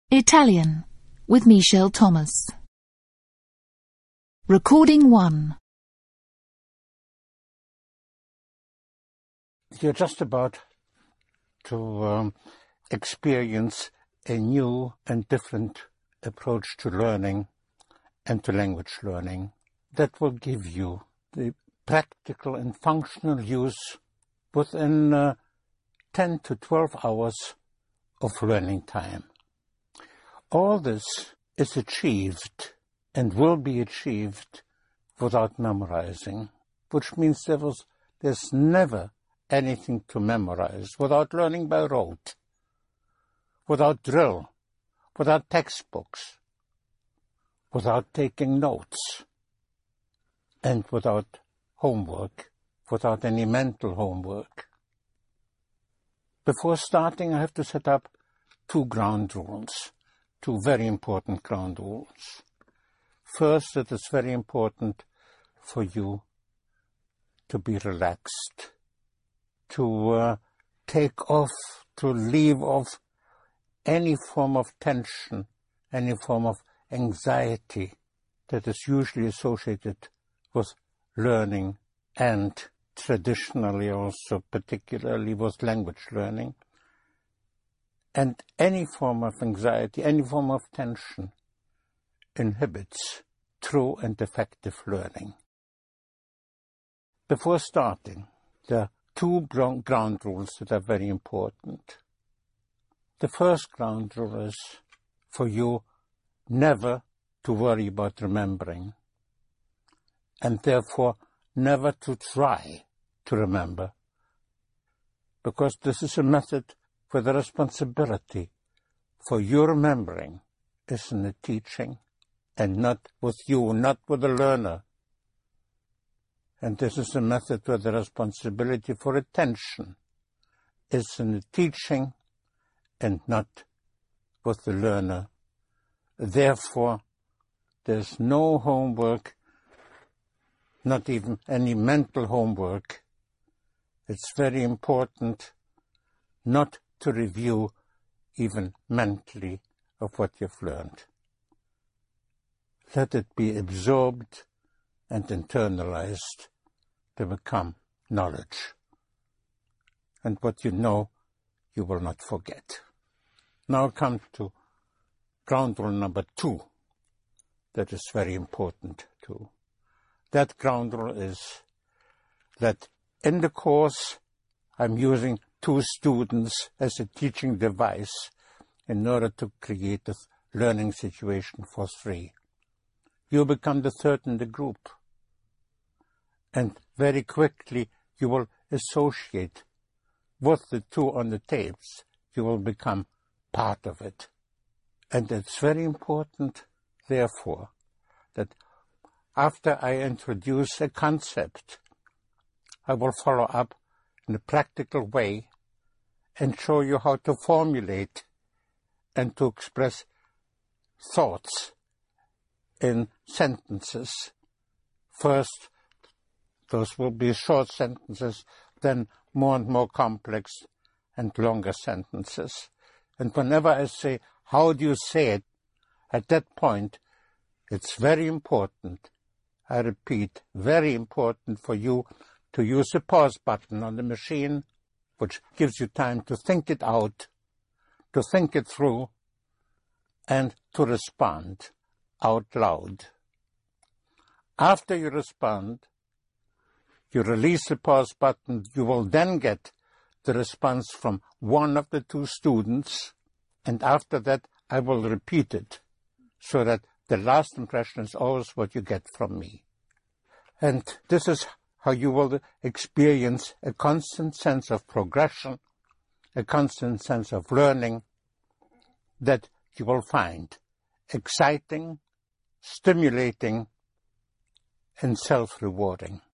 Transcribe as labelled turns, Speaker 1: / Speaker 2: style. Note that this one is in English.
Speaker 1: Italian with Michel Thomas. Recording 1.
Speaker 2: You're just about to experience a new and different approach to learning and to language learning that will give you the practical and functional use within 10 to 12 hours of learning time. All this is achieved and will be achieved without memorizing, which means there's never anything to memorize, without learning by rote, without drill, without textbooks, without taking notes, and without homework, without any mental homework. Before starting, I have to set up 2 ground rules, 2 very important ground rules. First, it is very important for you to be relaxed, to take off, to leave off any form of tension, any form of anxiety that is usually associated with learning and traditionally also particularly with language learning. And any form of anxiety, any form of tension inhibits true and effective learning. Before starting, there are 2 ground rules that are very important. The first ground rule is for you never to worry about remembering, and therefore never to try to remember, because this is a method where the responsibility for your remembering is in the teaching and not with you, not with the learner. And this is a method where the responsibility for attention is in the teaching and not with the learner. Therefore, there's no homework, not even any mental homework. It's very important not to review even mentally of what you've learned. Let it be absorbed and internalized to become knowledge. And what you know, you will not forget. Now come to ground rule number 2. That is very important too. That ground rule is that in the course I'm using 2 students as a teaching device in order to create a learning situation for 3. You become the 3rd in the group. And very quickly you will associate with the 2 on the tapes. You will become part of it. And it's very important, therefore, that after I introduce a concept, I will follow up in a practical way and show you how to formulate and to express thoughts in sentences. First, those will be short sentences, then more and more complex and longer sentences. And whenever I say, how do you say it, at that point, it's very important, I repeat, very important for you to use the pause button on the machine, which gives you time to think it out, to think it through, and to respond out loud. After you respond, you release the pause button. You will then get the response from one of the 2 students, and after that I will repeat it, so that the last impression is always what you get from me. And this is how you will experience a constant sense of progression, a constant sense of learning that you will find exciting, stimulating, and self-rewarding.